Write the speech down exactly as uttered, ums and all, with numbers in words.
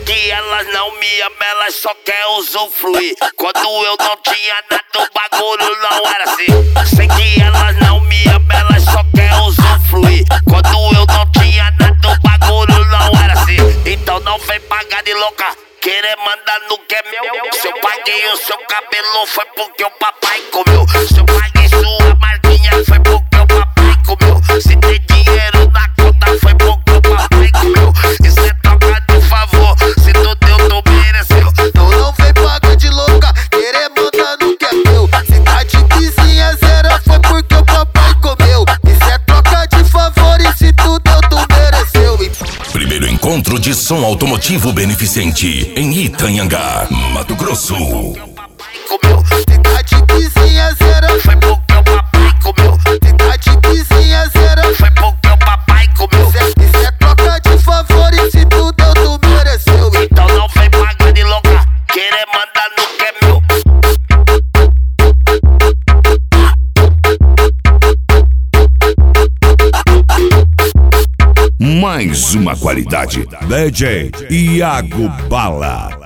que elas não me amam, elas só querem usufruir. Quando eu não tinha nada, o bagulho não era assim. Sei que elas não me amam, elas só querem usufruir. Quando eu não tinha nada, o bagulho não era assim. Então não vem pagar de louca, querer mandar no que é meu. Se eu paguei o seu cabelo foi porque o papai comeu. Se eu paguei sua marquinha foi porque o papai comeu. Se tem dinheiro na conta foi porque o papai comeu. Isso é troca de favor, se tu deu, tu mereceu. Então não vem pagar de louca, querer mandar no que é meu. Se tá de vizinha zero foi porque o papai comeu. Isso é troca de favor e se tu deu, tu mereceu. Primeiro encontro de som automotivo beneficente em Itanhangá, Mato Grosso. Se tá de vizinha zero Foi porque o papai comeu. Se tá de vizinha zero Foi porque o papai comeu. Isso é, isso é troca de favor e se tu deu, tu mereceu. Então não vem pagar de louca, querer mandar no que é meu. Mais uma qualidade. D J Iago Bala.